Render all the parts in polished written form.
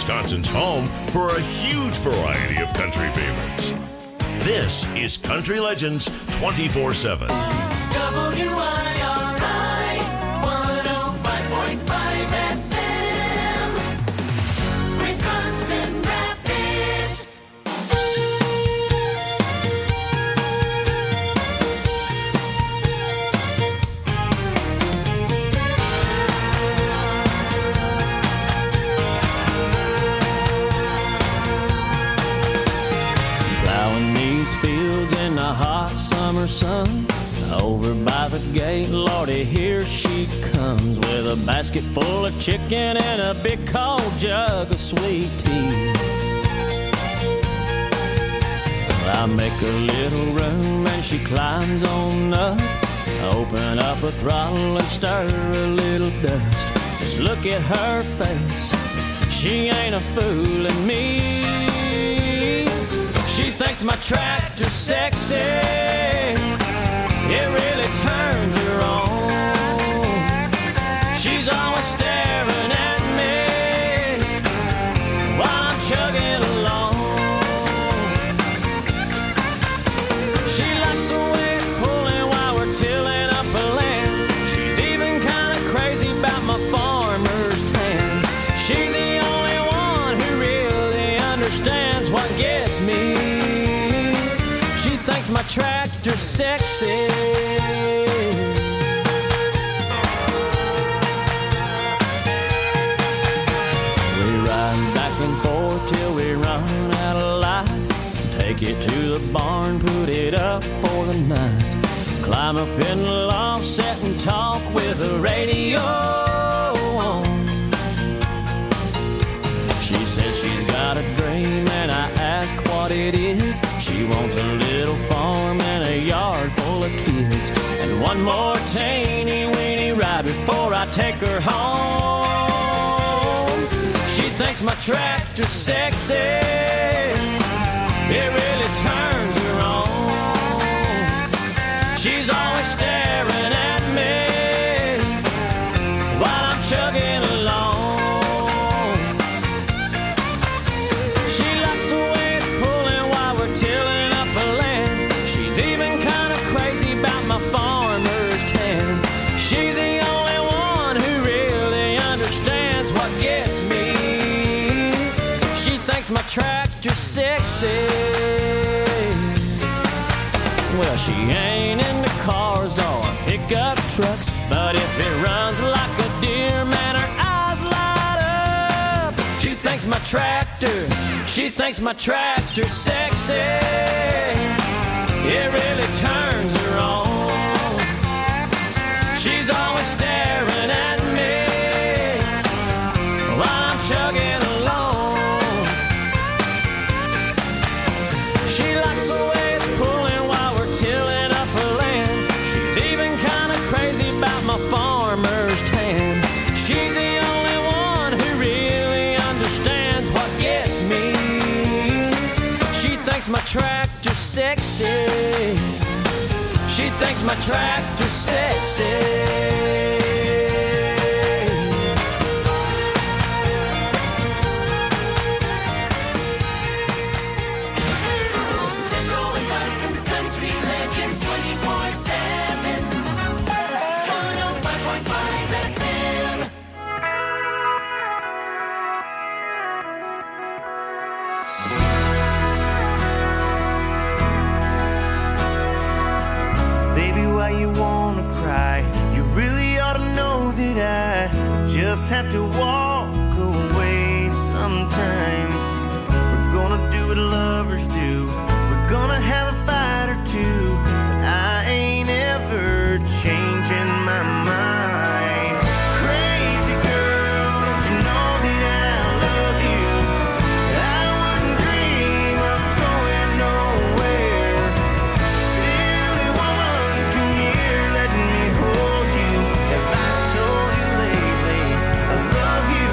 Wisconsin's home for a huge variety of country favorites. This is Country Legends 24/7. WIRI 105.5 FM, Wisconsin Rapids. Plowing these fields in the hot summer sun. Over by the gate, Lordy, here she comes with a basket full of chicken and a big cold jug of sweet tea. Well, I make a little room and she climbs on up. Open up a throttle and stir a little dust. Just look at her face, she ain't a fooling me. She thinks my tractor's sexy, it really turns her on. She's always staring at me while I'm chugging along. She likes the way it's pulling while we're tilling up a land. She's even kind of crazy about my farmer's tan. She's the only one who really understands what gets me. She thinks my tractor's sexy. We ride back and forth till we run out of light. Take it to the barn, put it up for the night. Climb up in the loft, sit and talk with the radio on. She says she's got a dream and I ask what it is. She wants a little farm and a yard full of kids, and one more teeny weeny ride before I take her home. She thinks my tractor's sexy, it really turns her on. She's always staring at me while I'm chugging along. She likes the way it's pulling while we're tilling up a land. She's even kind of crazy about my farmer's tan. She's the only one who really understands what gets me. She thinks my tractor's sexy. Well, she ain't into cars or pickup trucks, but if it runs like a deer, man, her eyes light up. She thinks my tractor's sexy, it really turns her on. She's always staring at me while I'm chugging along. She likes the way it's pulling while we're tilling up her land. She's even kind of crazy about my farmer's tan. She's the only one who really understands what gets me. She thinks my tractor's sexy. She thinks my tractor's sexy. Central Wisconsin's Country Legends 24/7, 105.5 FM. Baby, why you wanna cry? You really ought to know that I just have to walk away sometimes. We're gonna do what lovers do. We're gonna have a fight or two, but I ain't ever changing my mind. Crazy girl, don't you know that I love you? I wouldn't dream of going nowhere. Silly woman, come here, let me hold you. Have I told you lately I love you?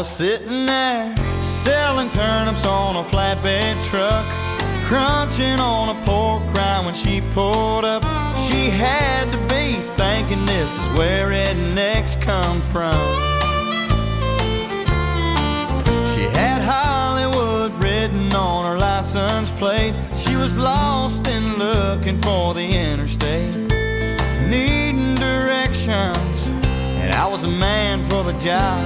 was sitting there selling turnips on a flatbed truck, crunching on a pork rind when she pulled up. She had to be thinking this is where rednecks come from. She had Hollywood written on her license plate. She was lost and looking for the interstate, needing directions, and I was a man for the job.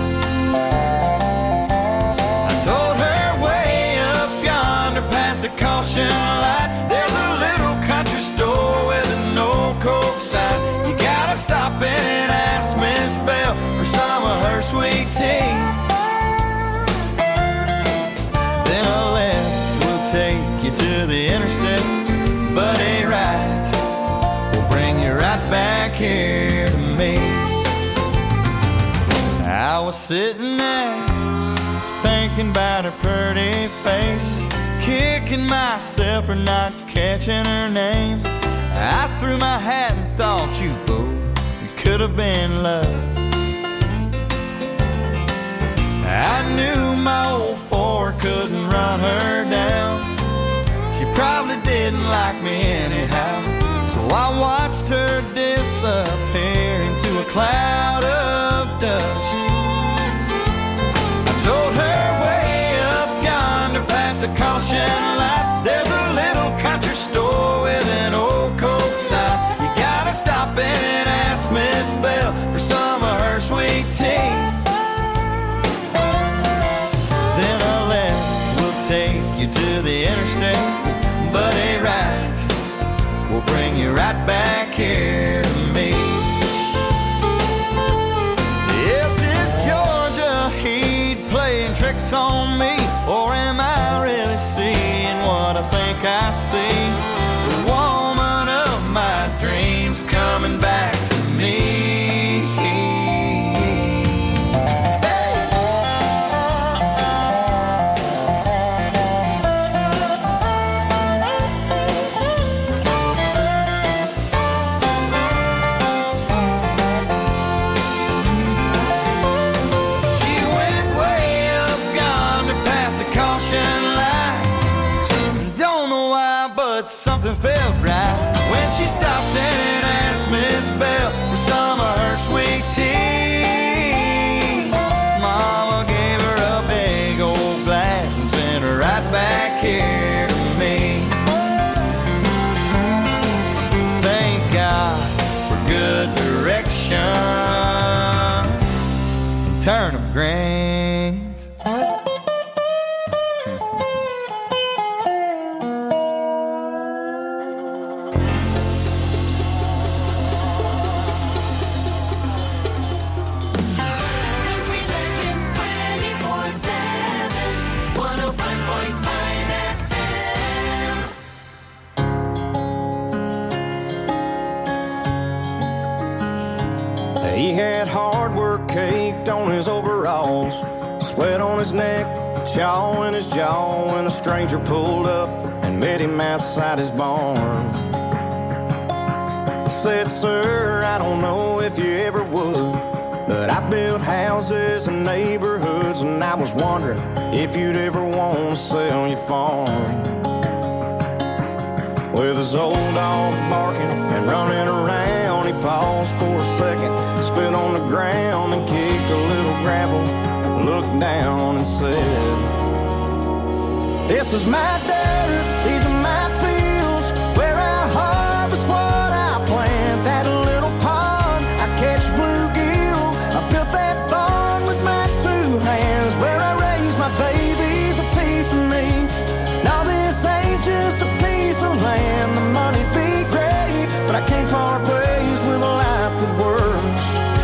I told her way up yonder past the caution light, there's a little country store with an old Coke sign. You gotta stop in and ask Miss Bell for some of her sweet tea. Then a left will take you to the interstate, but a right will bring you right back here to me. I was sitting there thinking about her pretty face, kicking myself for not catching her name. I threw my hat and thought, you fool, it could have been love. I knew my old Ford couldn't run her down. She probably didn't like me anyhow, so I watched her disappear into a cloud of dust. I told her way up yonder past the caution light, there's a little country store with an old Coke sign. You gotta stop in and ask Miss Bell for some of her sweet tea. Then a left will take you to the interstate, but a right will bring you right back here to me. Yes, it's Georgia heat playing tricks on me, or am I really seeing what I think I see? The woman of my dreams coming back to me. Something felt right when she stopped in and asked Miss Bell for some of her sweet tea. Mama gave her a big old glass and sent her right back here to me. Thank God for good direction and turnip greens. He had hard work caked on his overalls, sweat on his neck, chaw in his jaw, when a stranger pulled up and met him outside his barn. Said, sir, I don't know if you ever would, but I built houses and neighborhoods, and I was wondering if you'd ever want to sell your farm. With his old dog barking and running around, he paused for a second, spit on the ground and kicked a little gravel, looked down and said, this is my dirt, these are my fields, where I harvest what I plant. That little pond, I catch bluegill, I built that barn with my two hands, where I raise my babies, a piece of me. Now this ain't just a piece of land, the money be great, but I can't part ways with a life that works.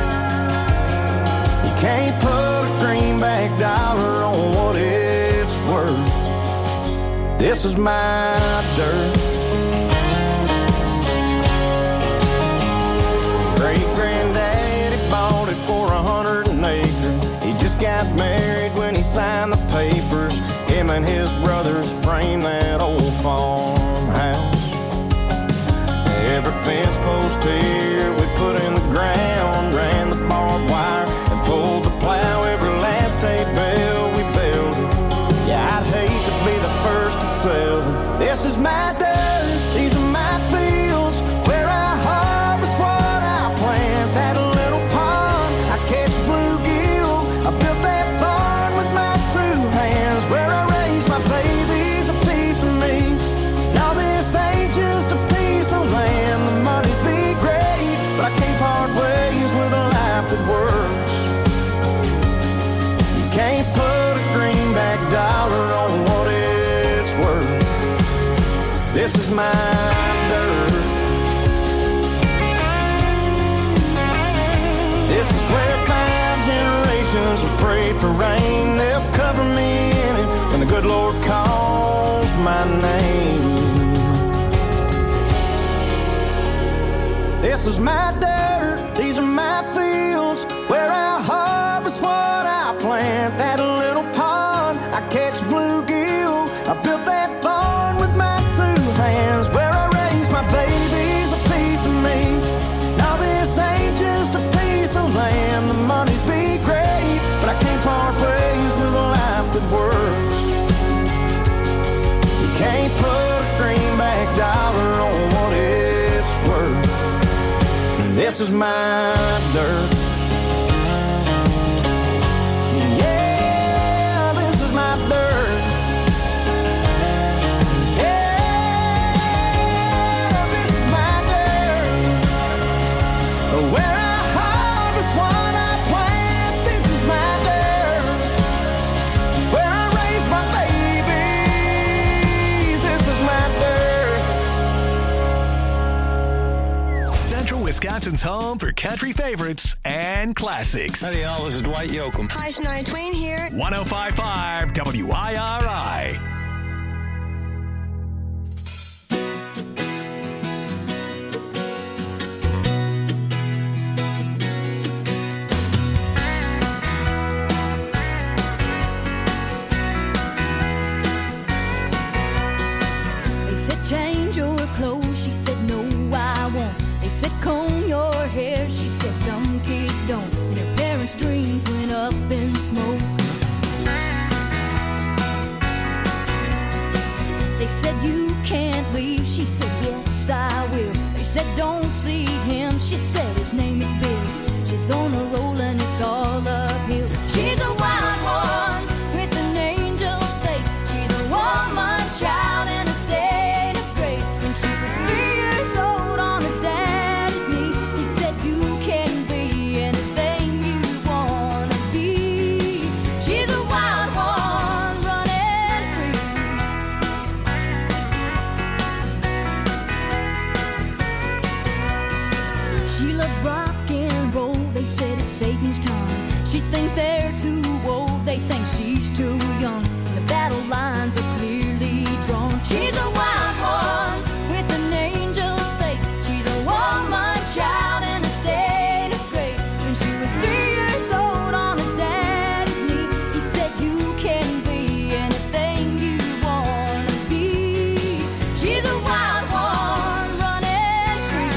You can't put a greenback dollar on what it's worth. This is my dirt. Great-granddaddy bought it for 100 an acre. He just got married when he signed the papers. Him and his brothers framed that old farmhouse. Every fence post here we put in the ground, ran the barbed wire and pulled the plow every last 8 bales. good Lord calls my name. This is my dirt, these are my fields, where I harvest what I plant. That little pond, I catch bluegill. I built that barn with my 2 hands, where I raise my babies, a piece of me. Now this ain't just a piece of land. The money be great, but I can't part ways with a life that works. You can't put a greenback dollar on what it's worth. This is my dirt. Yeah, this is my dirt. Yeah, this is my dirt. Where I harvest what I plant. This is my dirt. Where I raise my babies. This is my dirt. Central Wisconsin's home for country favorites and classics. Howdy, y'all. This is Dwight Yoakam. Hi, Shania Twain here. 105.5 WIRI. They said change your clothes, she said no I won't. They said comb your hair, she said some kids don't. And her parents' dreams went up in smoke. They said you can't leave, she said yes I will. They said don't see him, she said his name is Bill. She's on a roll and it's all uphill. She's a wild one with an angel's face. She's a woman child in a state of grace. When she was 3 years old on her daddy's knee, he said you can be anything you wanna be. She's a wild one running free. She loves rock and roll, they said it's Satan's tongue. She thinks they're too old, they think she's too young. The battle lines are clearly drawn. She's a wild one with an angel's face. She's a woman child in a state of grace. When she was 3 years old on her daddy's knee, he said you can be anything you wanna be. She's a wild one running free.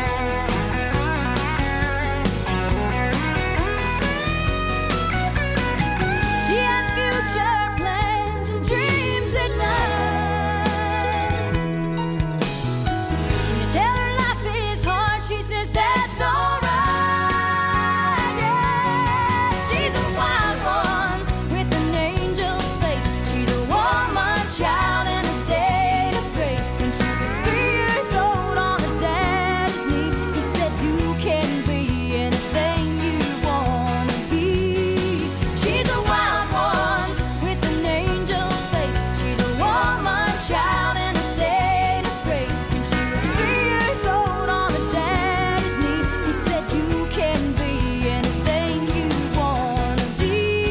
She has future plans and dreams at night. When you tell her life is hard, she says that's alright. Yeah, she's a wild one with an angel's face. She's a woman child in a state of grace. When she was 3 years old on her daddy's knee, he said you can be anything you wanna be. She's a wild one with an angel's face. She's a woman child in a state of grace. When she was 3 years old on her daddy's knee, he said you can be anything you wanna be.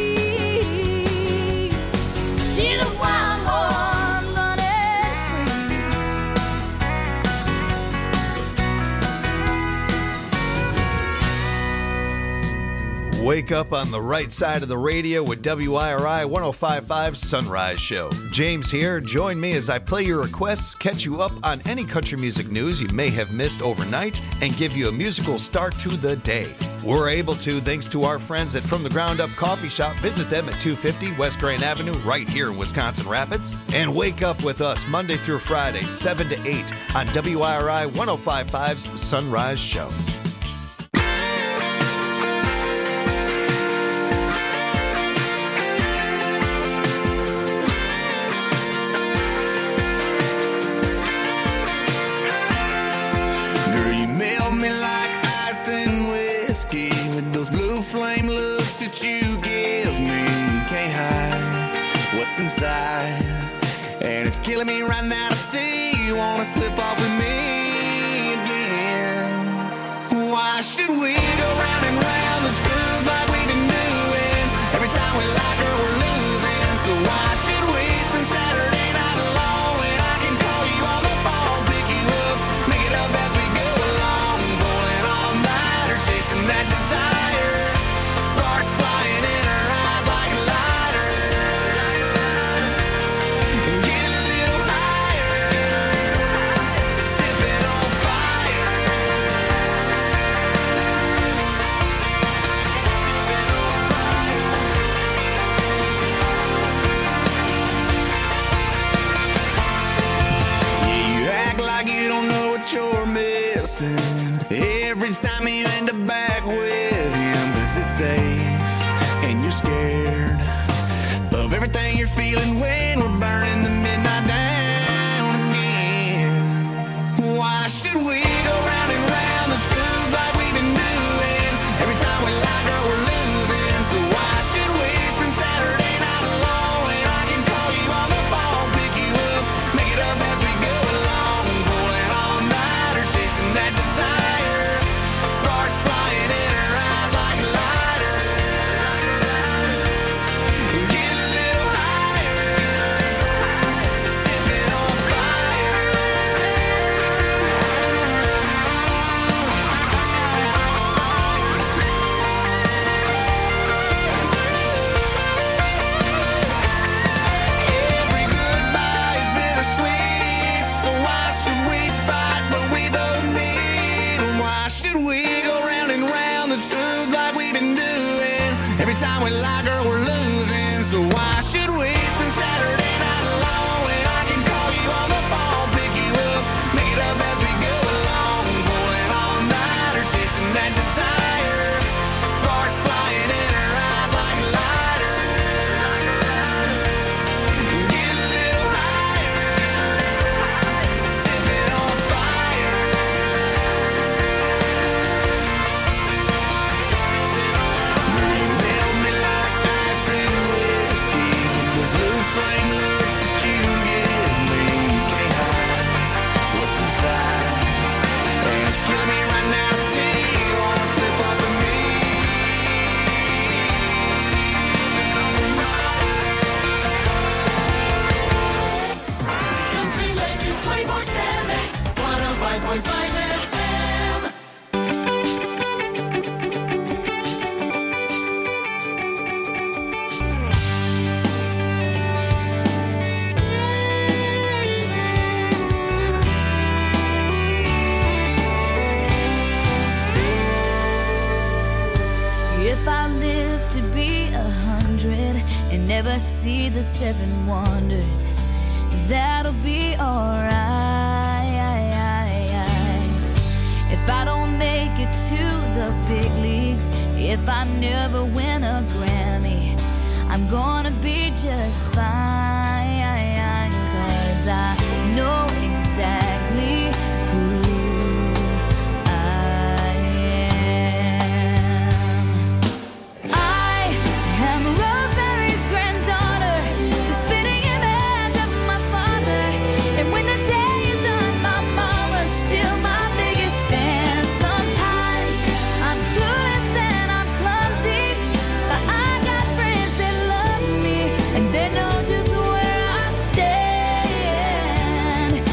She's a wild one running free. Wake up on the right side of the radio with WIRI 105.5 Sunrise Show. James here. Join me as I play your requests, catch you up on any country music news you may have missed overnight, and give you a musical start to the day. We're able to thanks to our friends at From the Ground Up Coffee Shop. Visit them at 250 West Grand Avenue right here in Wisconsin Rapids. And wake up with us Monday through Friday, 7 to 8 on WIRI 105.5's Sunrise Show. Girl, you melt me like ice and whiskey with those blue flame looks that you give me. You can't hide what's inside, and it's killing me right now to see you wanna slip off with me again. Why should we go round and round the truth like we've been doing? Every time we like her, we're losing. So why should we listen every time you end up back with him. 'Cause it's safe and you're scared of everything you're feeling when we're burning the midnight down again. Why should we go round and round the truth like we've been doing? Every time we lie, girl, we're losing. So why should we spend Saturday night alone when I can call you on the phone, pick you up, make it up as we go along, pulling all nighter, chasing that desire. Sparks flying in her eyes like lighters. Get a little higher, sipping on fire. Every goodbye is bittersweet, so why should we fight when we both need? And why should we go round and round the truth like we've been doing? Every time we lie, girl, we're losing. So why should we spend Saturday night alone when I can call you on the phone, pick you up, make it up as we go along, pulling all nighter, chasing that desire. Sparks flying in her eyes like lighters. Get a little higher, sipping on fire. Girl, you melt me like ice and whiskey. Those blue flame looks that you give me, you can't hide what's inside. And it's killing me right now to see you wanna slip off of me. Country Legends 24/7, 105.5 FM. If I live to be 100 and never see the 7 wonders, that'll be alright. If I don't make it to the big leagues, if I never win a Grammy, I'm gonna be just fine. 'Cause I know exactly who I am. I am Rosemary's granddaughter, the spitting image of my father. And when the day is done, my mama's still my biggest fan. Sometimes I'm clueless and I'm clumsy, but I got friends that love me and they know just where I stand.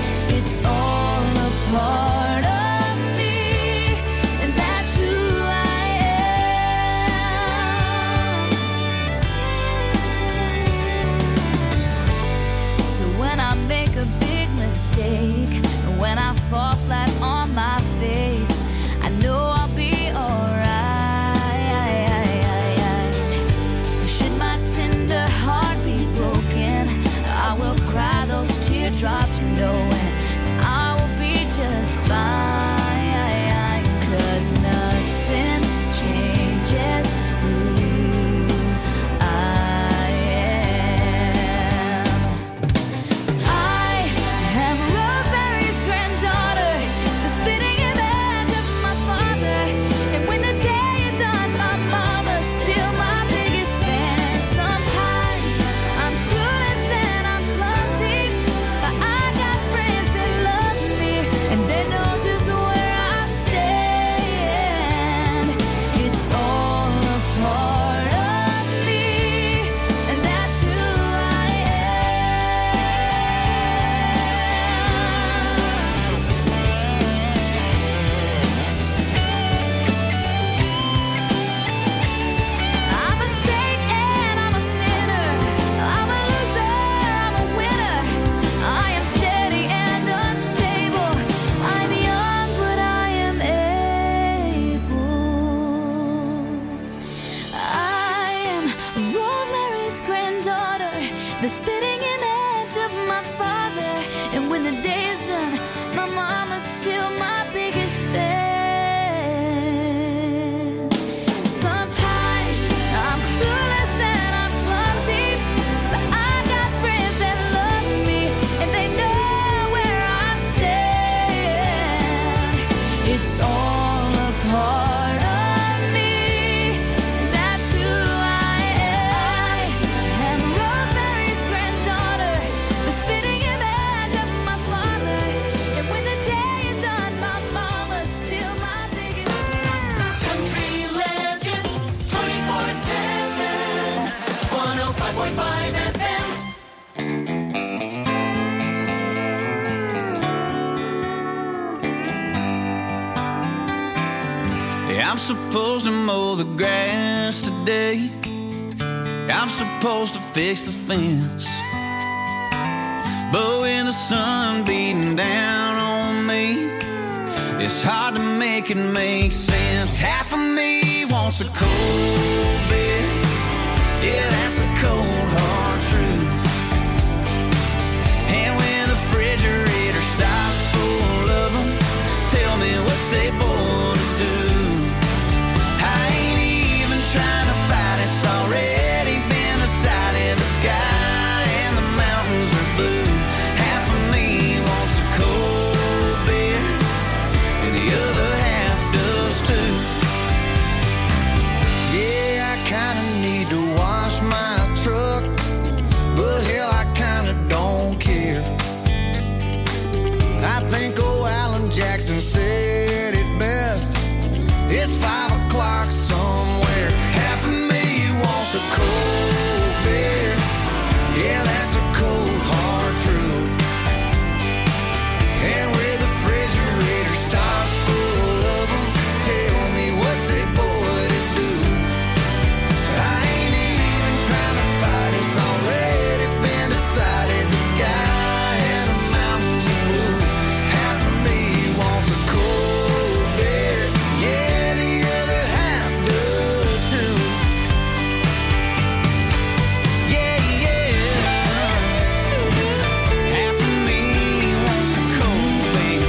It's all a part of me. That's who I am. I'm Rosemary's granddaughter, the spitting image of my father. And when the day is done, my mama's still my biggest fan. Country Legends 24/7. 105.5 FM. I'm supposed to mow the grass today. I'm supposed to fix the fence. But when the sun beating down on me, it's hard to make it make sense. Half of me wants a cold beer. Yeah, that's a cold hard truth. And when the refrigerator stops full of them, tell me what's they born to do. Trying to fight, it's already been decided. The sky and the mountains are blue. Half of me wants a cold beer, and the other half does too. Yeah, I kinda need to wash my truck, but hell, I kinda don't care. I think old Alan Jackson said it best. It's 5 o'clock somewhere. Half of me wants a cold beer. Yeah, that's a cold hard truth. And with the refrigerator stocked full of them, tell me what's a boy to do. I ain't even trying to fight, it's already been decided. The sky and the mountains are blue. Half of me wants a cold beer. Yeah, the other half does too. Yeah, yeah. Half of me wants a cold beer.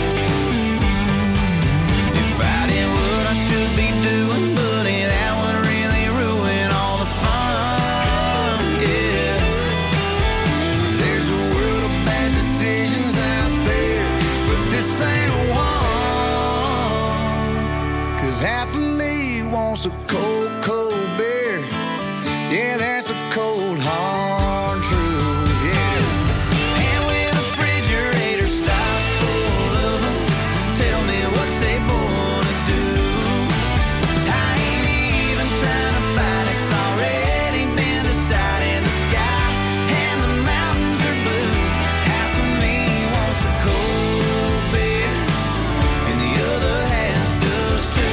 If I did what I should be doing, buddy, that would really ruin all the fun. Yeah. There's a world of bad decisions out there, but this ain't one. 'Cause half of me wants a cold, cold beer. Yeah, that's a cold, hard truth. Yeah, it is. And with the refrigerator stocked full of them, tell me what's they born to do. I ain't even trying to fight, it's already been decided. The sky and the mountains are blue. Half of me wants a cold beer, and the other half does too.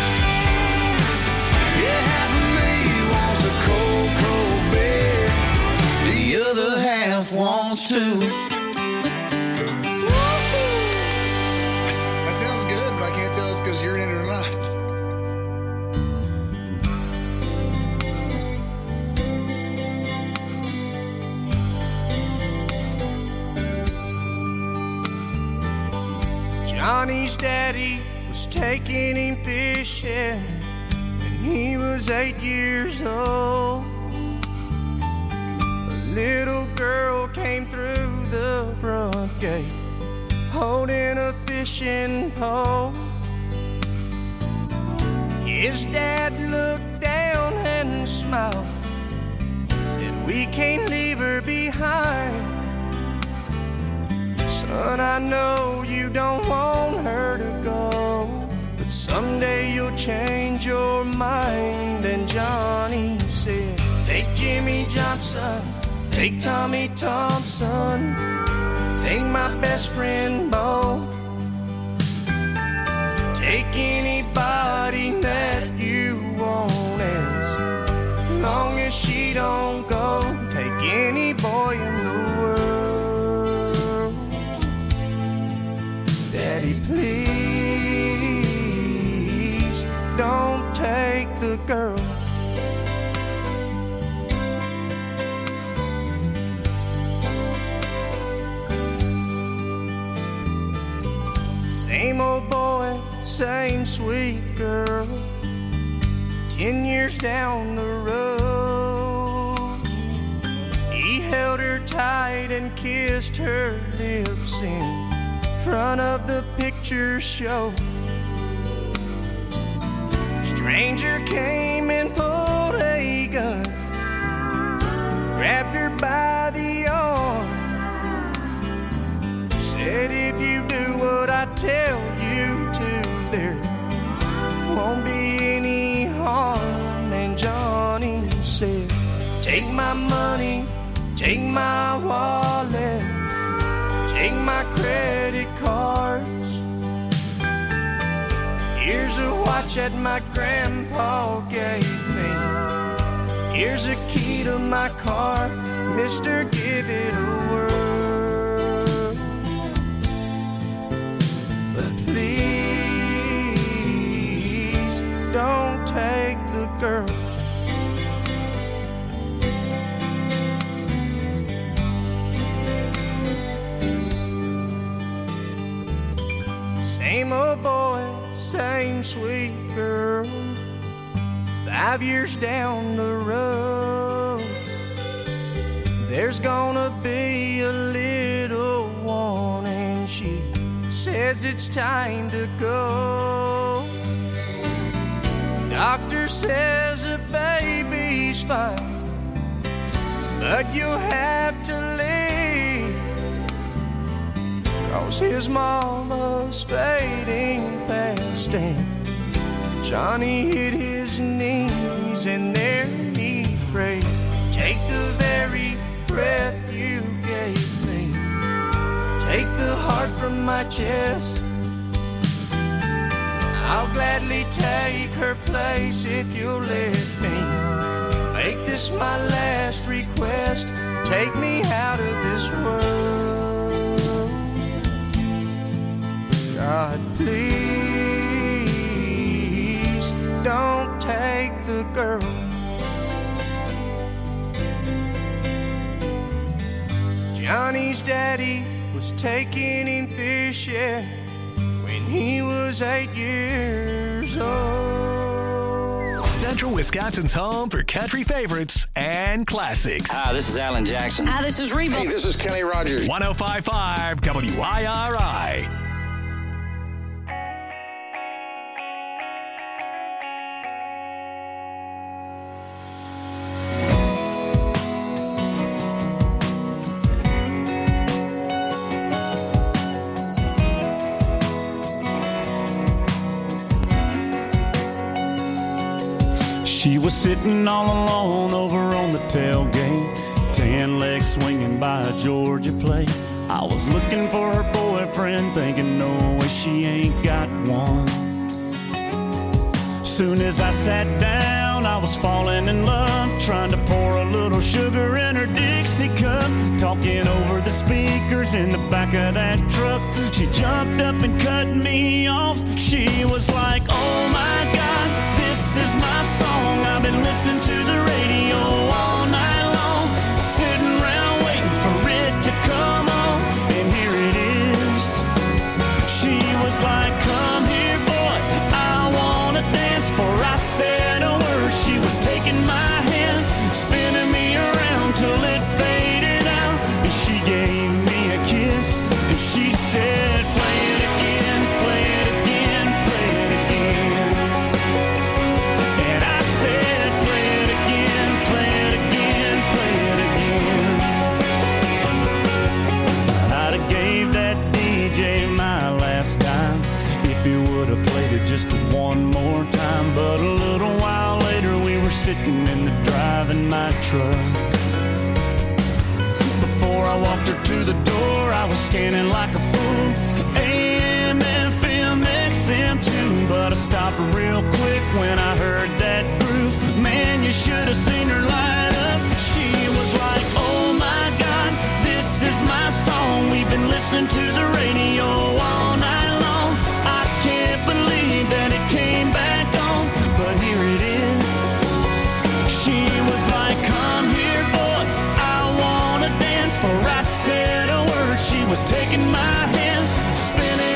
Yeah, half of me wants a cold, cold beer. The other half wants to. That sounds good, but I can't tell it's because you're in it or not. Johnny's daddy was taking him fishing when he was 8 years old. A little girl came through the front gate holding a fishing pole. His dad looked down and smiled, said, "We can't leave her behind. Son, I know you don't want her to go, but someday you'll change your mind." And Johnny said, "Take Jimmy Johnson, take Tommy Thompson, take my best friend Bo, take anybody that you want, as long as she don't go. Take any boy in the world. Daddy, please don't take the girl." Same old boy, same sweet girl. 10 years down the road, he held her tight and kissed her lips in front of the picture show. Stranger came and pulled a gun, grabbed her by the arm, said, if you do what I tell you to, there won't be any harm. And Johnny said, take my money, take my wallet, take my credit cards. Here's a watch that my grandpa gave me. Here's a key to my car, mister, give it a whirl. But please don't take the girl. Same old boy, same sweet girl. 5 years down the road, there's gonna be a little one, and she says it's time to go. Doctor says the baby's fine, but you'll have to leave, 'cause his mama's fading fast. And Johnny hit his knees and there he prayed, take the very breath you gave me, take the heart from my chest. I'll gladly take her place if you'll let me make this my last request. Take me out of this world. God, please don't take the girl. Johnny's daddy was taking him fishing when he was 8 years old. Central Wisconsin's home for country favorites and classics. Hi, this is Alan Jackson. Hi, this is Reba. Hey, this is Kenny Rogers. 105.5 WIRI. She was sitting all alone over on the tailgate, 10 legs swinging by a Georgia plate. I was looking for her boyfriend, thinking no way she ain't got one. Soon as I sat down, I was falling in love, trying to pour a little sugar in her Dixie cup, talking over the speakers in the back of that truck. She jumped up and cut me off. She was like, oh my God, this is my song. I've been listening to the radio all night long, sitting around waiting for it to come on, and here it is. She was like, come here, boy, I wanna dance. Before I said a word, she was taking my hand, spinning me around till it faded out, and she gave me a kiss, and she said, play it again, play it again, play it again. And I said, play it again, play it again, play it again. I'd have gave that DJ my last dime if he would have played it just one more time. But a little while later we were sitting in the driving my truck. Before I walked her to the door, I was scanning like a fool, AM, FM, XM too. But I stopped real quick when I heard that groove. Man, you should have seen her light up. She was like, oh my God, this is my song. We've been listening to the radio all night long. I can't believe that it came back on, but here it is. She was like, come here, boy, I wanna dance. For I said a word, she was taking my hand, spinning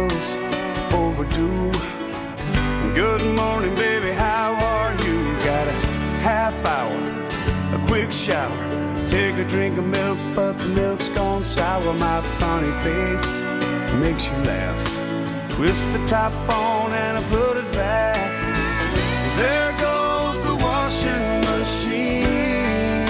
was overdue. Good morning, baby, how are you? Got a half hour, a quick shower, take a drink of milk, but the milk's gone sour. My funny face makes you laugh. Twist the top on and I put it back. There goes the washing machine.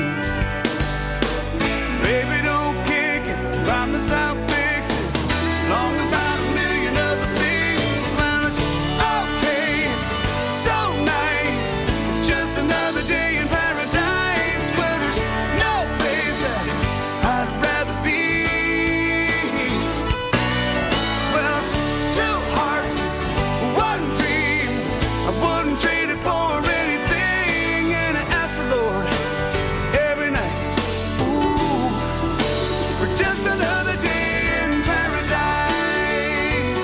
Baby, don't kick it, promise I'll fix it. Long about a million other things. Well, it's okay, it's so nice. It's just another day in paradise where there's no place that I'd rather be. Well, it's two hearts, one dream. I wouldn't trade it for anything. And I ask the Lord every night, ooh, for just another day in paradise.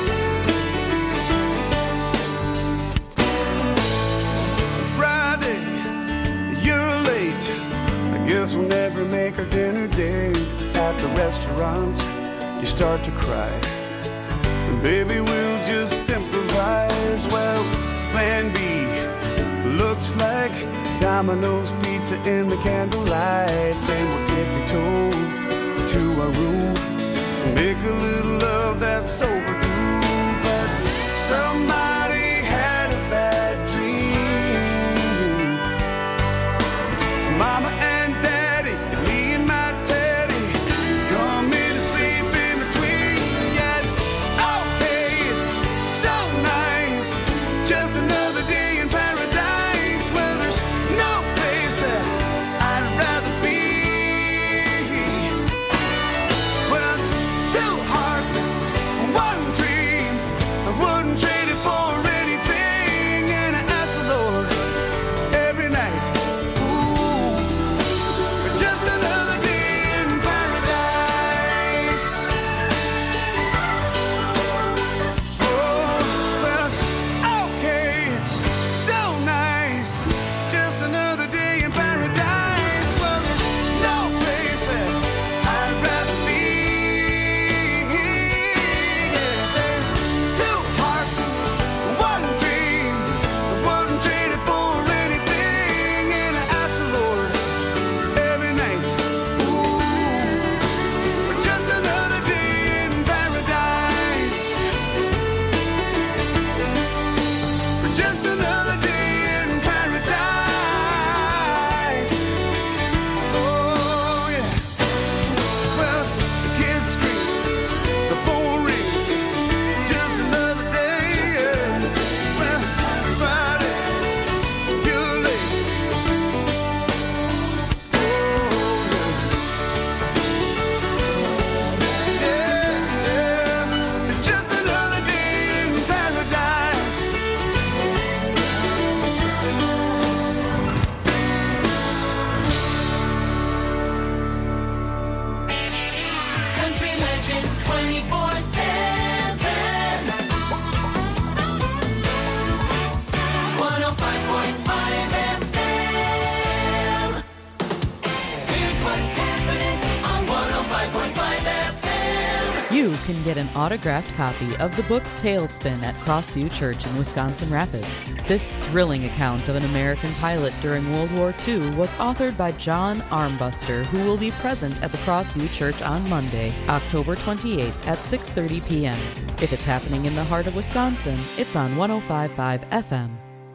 Friday, you're late. I guess we'll never make our dinner date. At the restaurant, you start to cry. And baby, we'll just improvise. Well, plan B looks like Domino's pizza in the candlelight. Then we'll tippy-toe to our room and make a little love that's overdue. But somebody had a bad dream. Mama and Daddy, me and my Teddy, come in and sleep in between. Yeah, it's okay, it's so nice. Just another day in paradise where there's no place that I'd rather be. Well, it's two hearts, one dream. I wouldn't trade it for anything. And I ask the Lord every night, ooh, for just another day in paradise. Oh, well, it's okay, it's so nice. Just another day in paradise. Well, there's no place that I'd rather be. Yeah, there's two hearts, one dream. I wouldn't trade it for anything. And I ask the Lord every night, ooh, for just another day in paradise. For just another day in paradise. Oh, yeah. Well, the kids scream, the phone rings. Just another day, yeah. Well, Friday, you're late. Oh, yeah. It's just another day in paradise. Country Legends 24/7. 105.5 FM. Here's what's happening on 105.5 FM. You can get an autographed copy of the book Tailspin at Crossview Church in Wisconsin Rapids. This thrilling account of an American pilot during World War II was authored by John Armbuster, who will be present at the Crossview Church on Monday, October 28th at 6:30 p.m. If it's happening in the heart of Wisconsin, it's on 105.5 FM.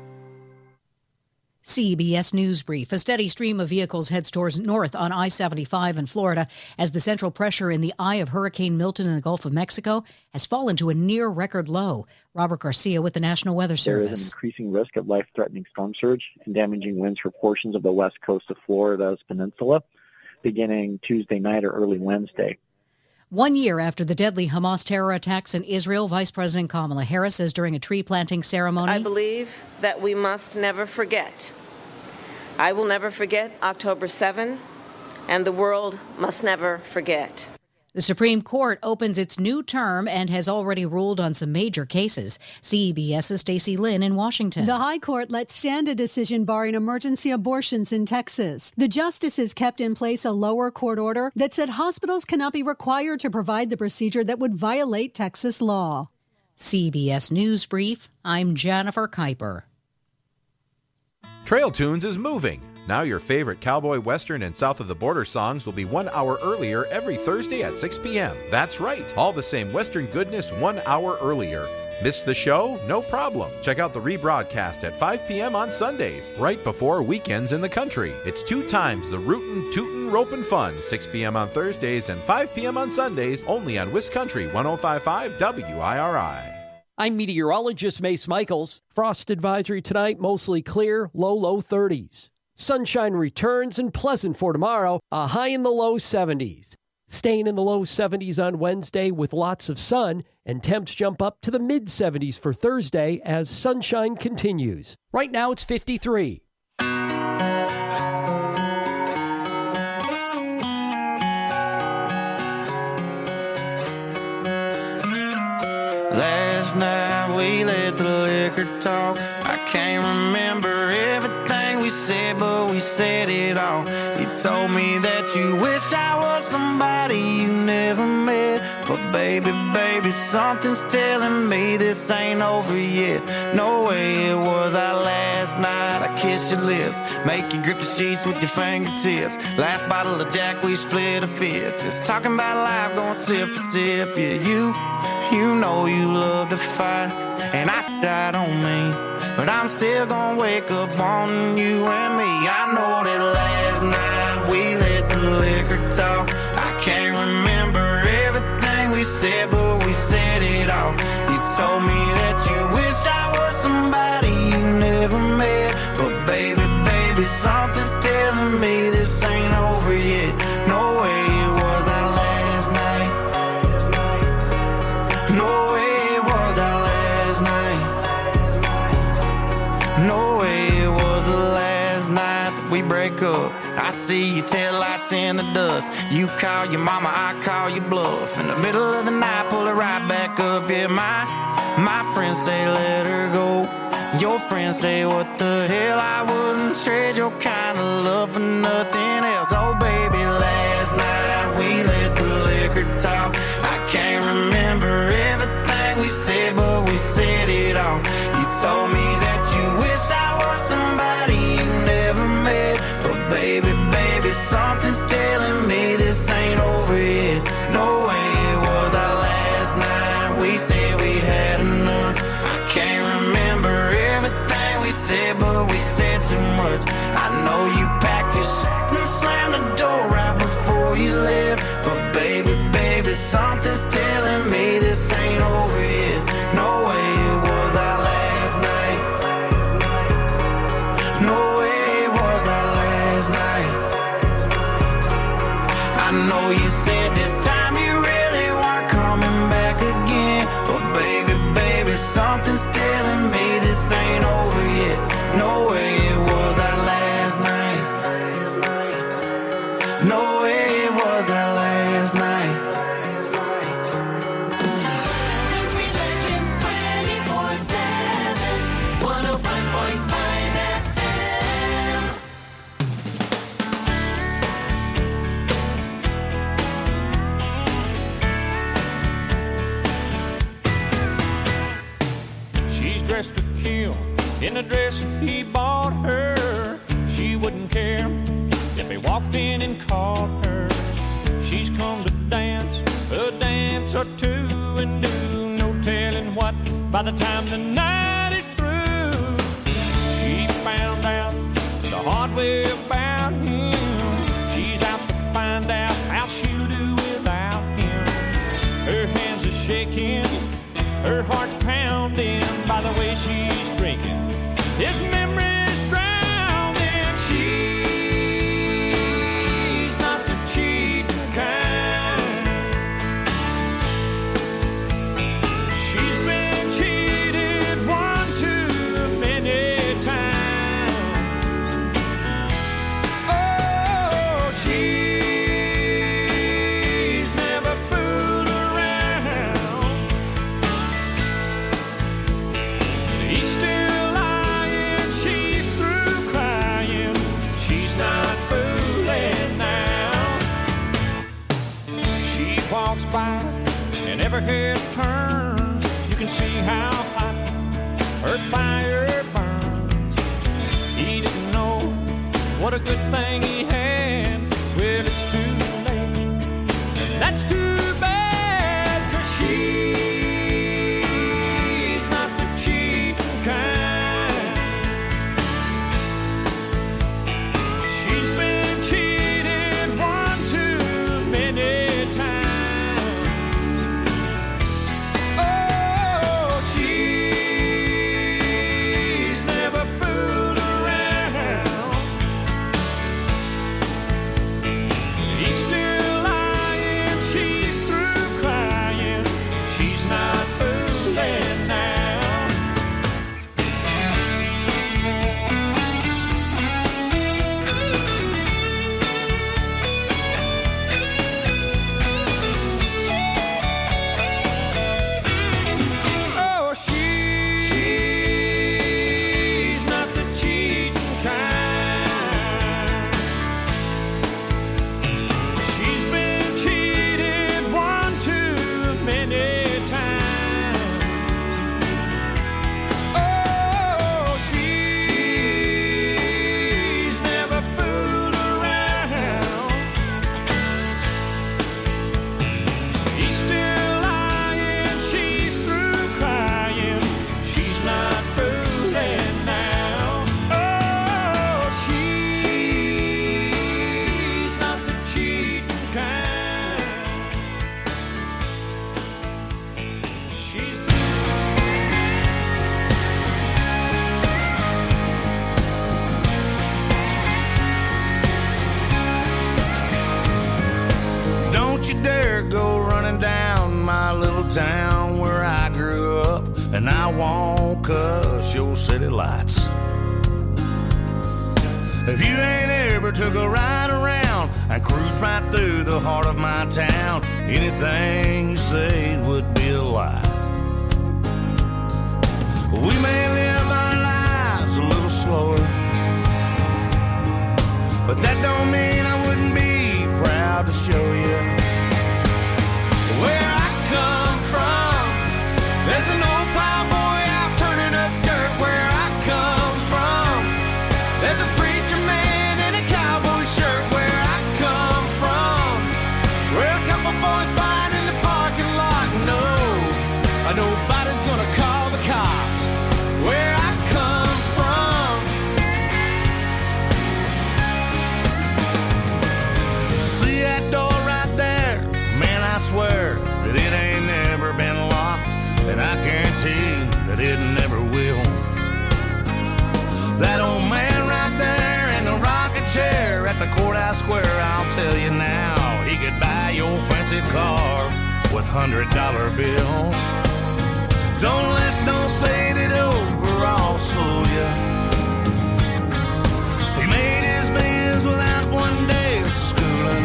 CBS News Brief. A steady stream of vehicles heads towards north on I-75 in Florida as the central pressure in the eye of Hurricane Milton in the Gulf of Mexico has fallen to a near-record low. Robert Garcia with the National Weather Service. There is an increasing risk of life-threatening storm surge and damaging winds for portions of the west coast of Florida's peninsula, beginning Tuesday night or early Wednesday. 1 year after the deadly Hamas terror attacks in Israel, Vice President Kamala Harris says during a tree-planting ceremony, I believe that we must never forget. I will never forget October 7, and the world must never forget. The Supreme Court opens its new term and has already ruled on some major cases. CBS's Stacey Lynn in Washington. The High Court let stand a decision barring emergency abortions in Texas. The justices kept in place a lower court order that said hospitals cannot be required to provide the procedure that would violate Texas law. CBS News Brief, I'm Jennifer Kuiper. Trail Tunes is moving. Now your favorite cowboy, western, and south of the border songs will be 1 hour earlier every Thursday at 6 p.m. That's right, all the same western goodness 1 hour earlier. Miss the show? No problem. Check out the rebroadcast at 5 p.m. on Sundays, right before weekends in the country. It's 2 times the rootin', tootin', ropin' fun, 6 p.m. on Thursdays and 5 p.m. on Sundays, only on Wiscountry 105.5 WIRI. I'm meteorologist Mace Michaels. Frost advisory tonight, mostly clear, low 30s. Sunshine returns and pleasant for tomorrow, a high in the low 70s. Staying in the low 70s on Wednesday with lots of sun, and temps jump up to the mid-70s for Thursday as sunshine continues. Right now it's 53. Last night we let the liquor talk. I can't remember everything we said, but we said it all. You told me that you wish I was somebody you never met. But baby, something's telling me this ain't over yet. No way it was our last night. I kissed your lips, make you grip the sheets with your fingertips. Last bottle of Jack, we split a fifth. Just talking about life, going sip for sip. Yeah, you know you love to fight, and I don't mean, but I'm still gonna wake up on you and me. I know that last night we let the liquor talk. I can't remember everything we said, but we said it all. You told me that you wish I was somebody you never met. But baby, something's telling me this ain't over yet. No way it was our last night. No way it was our last night. No way it was the last night that we break up. I see your taillights in the dust. You call your mama, I call your bluff. In the middle of the night, pull it right back up. Yeah, my friends say let her go. Your friends say what the hell, I wouldn't trade your kind of love for nothing else. Oh baby, last night we let the liquor talk. I can't remember everything we said, but we said it all. You told me that you wish I was somebody you never met. But baby, something's telling me this ain't over yet. No way it was our last night. We said we'd had enough. I can't remember everything we said, but we said too much. I know you packed your shit and slammed the door right before you left. But baby, something's telling me this ain't over yet. No way it was our last night. No way it was our last night. I know you said this time you really weren't coming back again. But baby, something's telling me this ain't over yet. No way it was our last night. No way it was our last night. Country Legends 24/7, 105.5 FM. She's dressed to kill in a dress he bought her. She wouldn't care if he walked in and caught her. She's come to dance a dance or two and do no telling what by the time the night is through. She found out the hard way about him. She's out to find out how she'll do without him. Her hands are shaking, her heart's pounding by the way she's drinking. His memory's drowning. She's not the cheating kind. She's been cheated one too many times. Oh, she's never fooled around. He's still lying, she's see how hot her fire burns. He didn't know what a good thing he had. Well, it's too late, and that's too bad, 'cause she's not the cheating kind. She's been cheated one too many times. Oh, she's never fooled around. He's still lying, she's through crying. She's not fooling now. Oh, she's not the cheating kind. She's been cheated one too many times. Oh, she's never fooled around. He's still lying, she's through crying. She's not fooling now. Oh, she's not the cheating kind. She's Don't you dare go running down my little town where I grew up, and I won't cuss your city lights. If you ain't ever took a ride around and cruised right through the heart of my town, anything you said would be a lie. We may live our lives a little slower, but that don't mean I wouldn't be proud to show you where I come from. There's an old plowboy out turning up dirt where I come from. There's a preacher man in a cowboy shirt where I come from. Where a couple boys fight in the parking lot. No, nobody's gonna call the cops where I come from. See that door right there? Man, I swear that it ain't never been locked, and I guarantee that it never will. That old man right there in the rocking chair at the courthouse square, I'll tell you now, he could buy your fancy car with $100 bills. Don't let those faded overalls fool you. He made his bills without one day of schooling.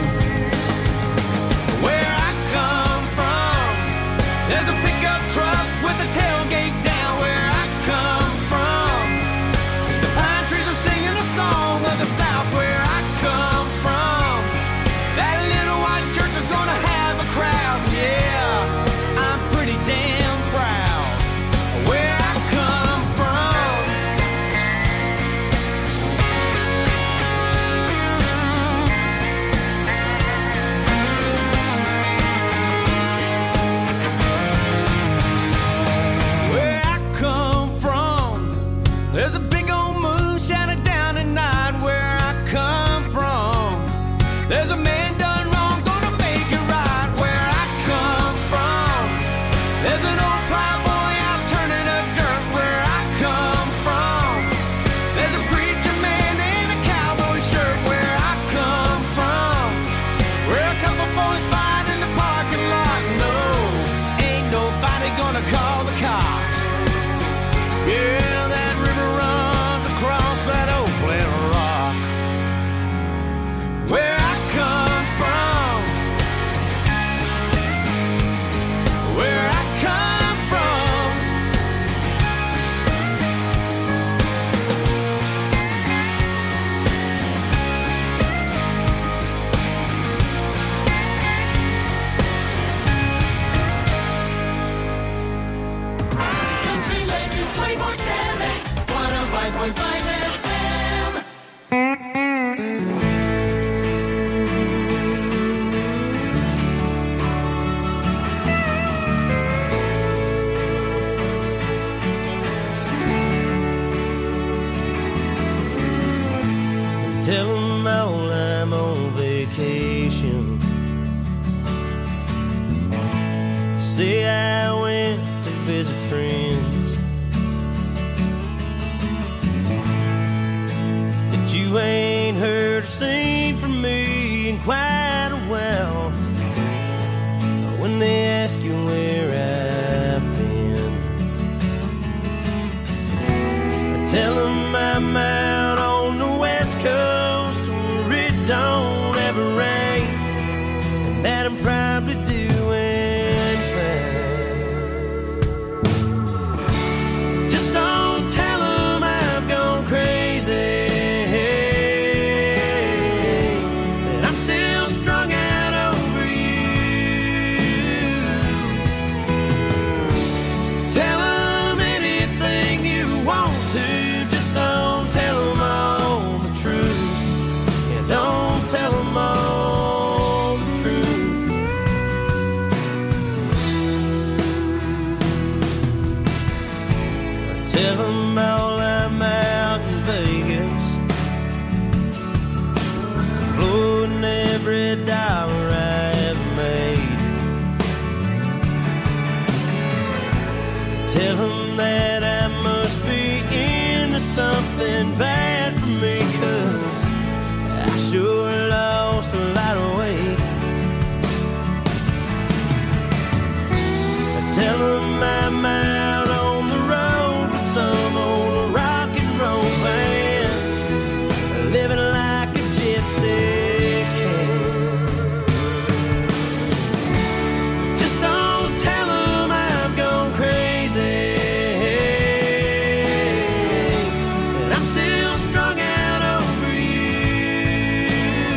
Where I come from, there's a pickup truck with a tailgate down where I come from. The pine trees are singing a song of the South where I come from. That little white church is gonna have a crowd, yeah, I'm pretty damn proud where I come from. Where I come from, there's a big old moon shining down at night where I come from. There's a man done wrong, gonna make it right where I come from. There's an old plowboy out turning up dirt where I come from. There's a preacher man in a cowboy shirt where I come from. Where a couple boys fight in the parking lot. No, ain't nobody gonna call the cops. Yeah, that river runs across that old flat rock. Where I come from, where I come from. I'm out on the west coast where it don't ever rain, and that I'm probably doing fine. Just don't tell them I've gone crazy, that I'm still strung out over you. Tell them anything you want to, just don't tell them all the truth. Yeah, don't tell them all the truth. Tell them all I'm out in Vegas, blowing every dollar I ever made. Tell them that I must be into something bad for me, 'cause I sure lost a lot of weight. Tell them I'm out on the road with some old rock and roll band, living like a gypsy can. Just don't tell them I've gone crazy, that I'm still strung out over you.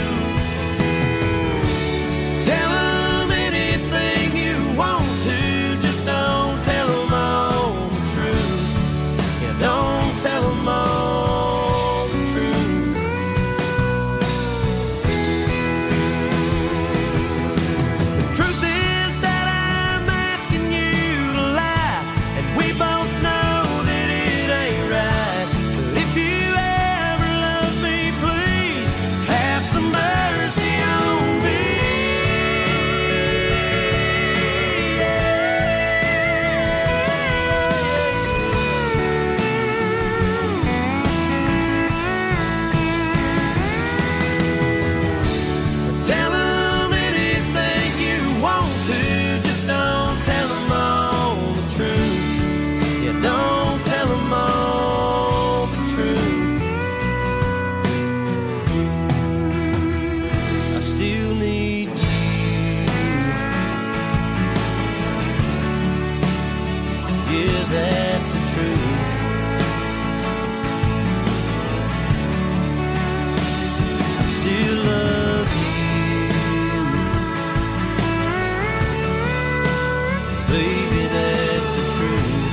Tell them anything you want to, just don't tell them all the truth. Yeah, don't tell them all the truth. The truth is that I'm asking you to lie, and we both know that it ain't right. But if you ever love me, please have some mercy on me. Tell them anything you want to, just don't tell them all the truth. Yeah, don't tell them all the truth. I still need you. Yeah, that's the truth. I still love you. Baby, that's the truth.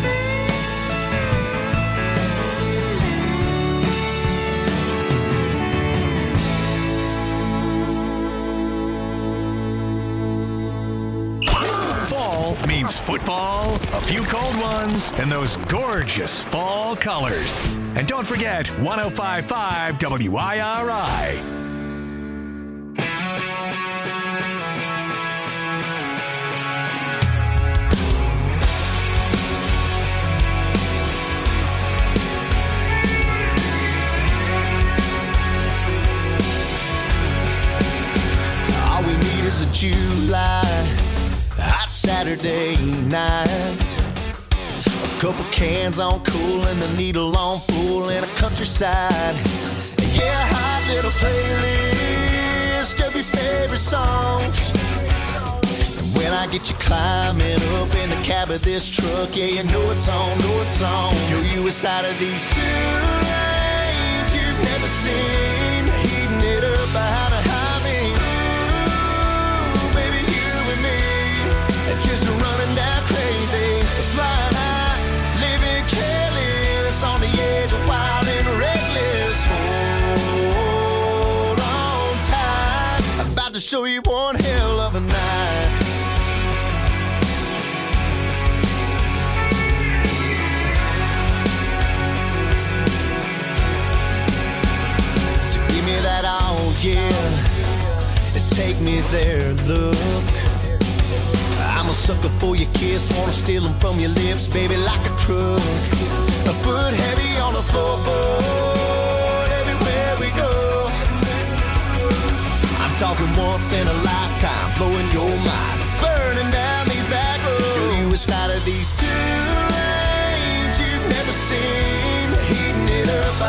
Fall means football, a few cold ones, and those gorgeous fall colors. And don't forget 105.5 WIRI. All we need is a July hot Saturday night, a couple cans on cool and the needle on full in a countryside. And yeah, a hot little playlist of your favorite songs. And when I get you climbing up in the cab of this truck, yeah, you know it's on, know it's on. Show you a side of these two lanes you've never seen, heating it up behind a high beam. Ooh, baby, you and me, and just running down crazy, flying high, living careless, on the edge of wild and reckless. Hold on tight, I'm about to show you one hell of a night. So give me that all, yeah, and take me there, look. I'm a sucker for your kiss, wanna steal them from your lips, baby, like a crook. A foot heavy on the floorboard, everywhere we go. I'm talking once in a lifetime, blowing your mind, burning down these back roads. Show you a side of these two lanes you've never seen, heating it up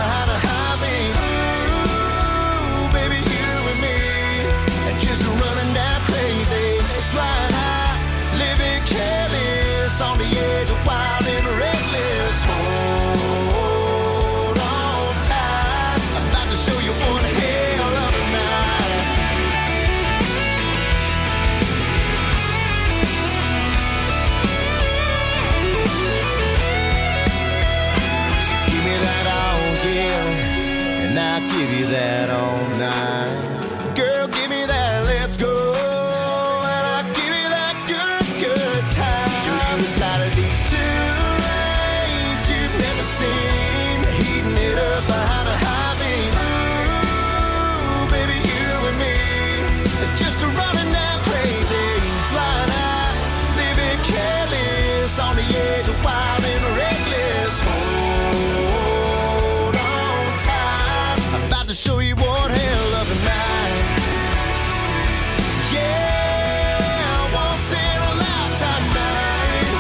give you that all night. Girl, give me that, let's go. And I'll give you that good time. Show you the side of these two lanes you've never seen. Heating it up behind a high beam. Ooh, baby, you and me. Just running down crazy. Flying high, living careless. On the edge of wild and reckless. Hold on tight. I'm about to show you one hell of a night. Yeah, once in a lifetime night.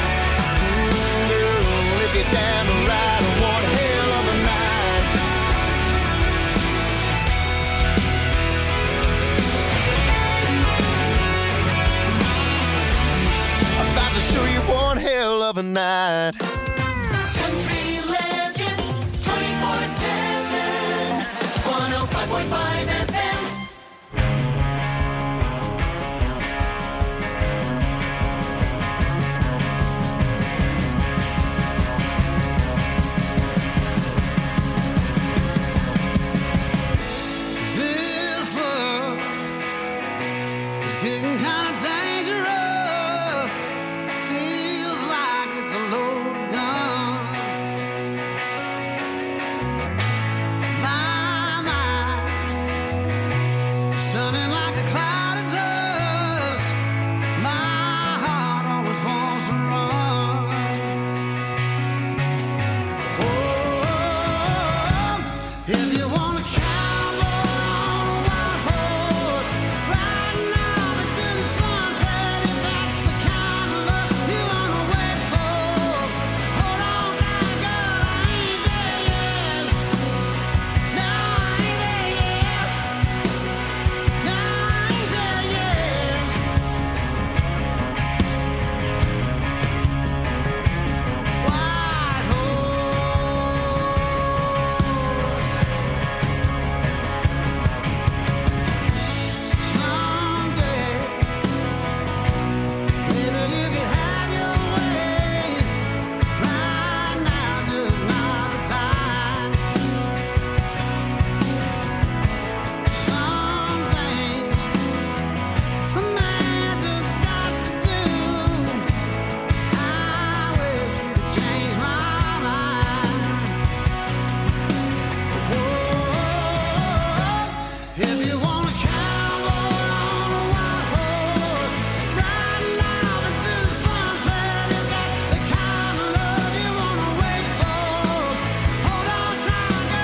Girl, if you're down to ride one hell of a night. I'm about to show you one hell of a night. Country Legends 24/7 105.5